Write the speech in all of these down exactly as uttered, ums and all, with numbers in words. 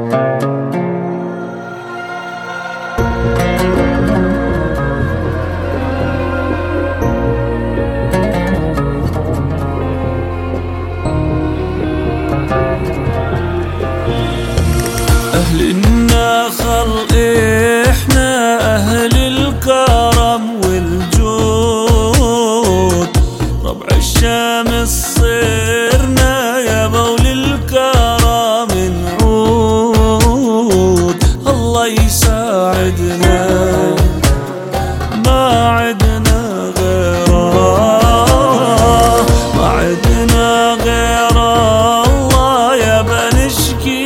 أهل النخل إحنا أهل الكرم والجود، ربع الشمس صرنا يابا وللكرم نعود. الله يساعدنا ما عدنا غيره، ما عدنا غيره الله يابا نشكي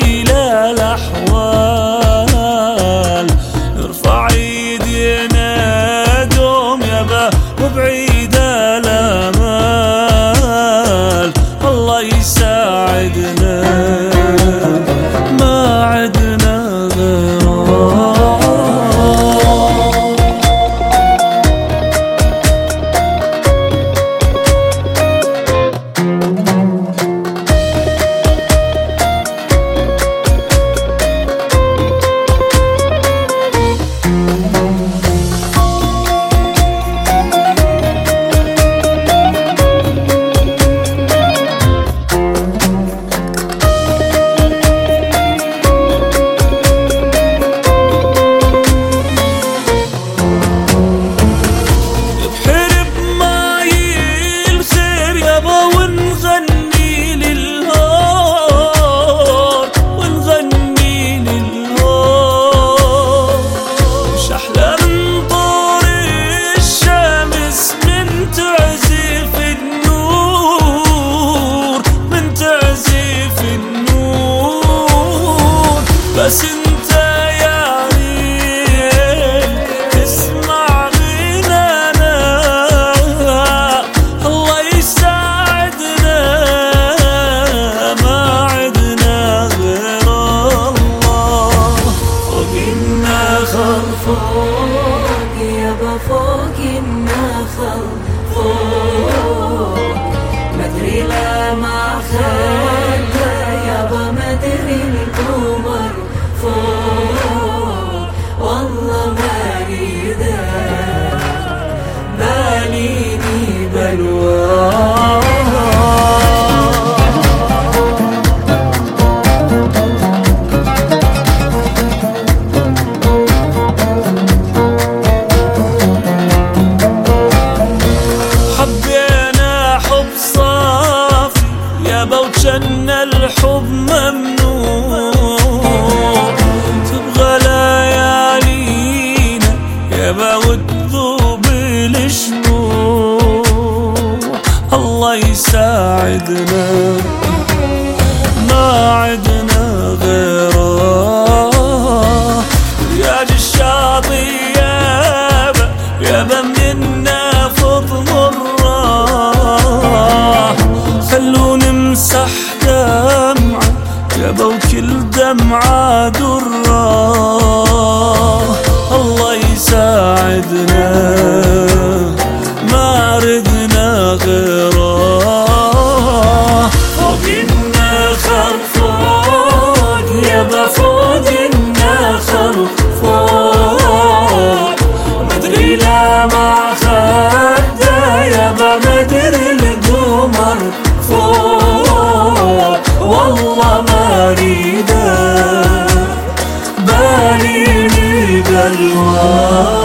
الأحوال. نرفع ايدينا دوم يابا وبعيد الامال. الله يساعدنا ما عدنا غيره. بس انت يا ريت تسمع غنانا، الله يساعدنا ما عدنا غير الله. فوق النخل فوق يابا فوق النخل فوق، مدري لا ما خلى يابا مدري القمر فوق. والله ما ريده باليني بلوى. حبينا حب صافي يابا وجنى الحب ممنوع، تبغى ليالينا يابا وتذوب الشموع. الله يساعدنا ما عدنا غيره. رياض الشاطئ يابا يابا منا فض مره، خلو نمسح دمعة يابا وكل دمعة درة. الله يساعدنا ما ردنا غيره. فوق النخل فوق يابا فوق النخل فوق، مدري لا ما خده يابا مدري القمر فوق. والله ما ريده باليني بلوى.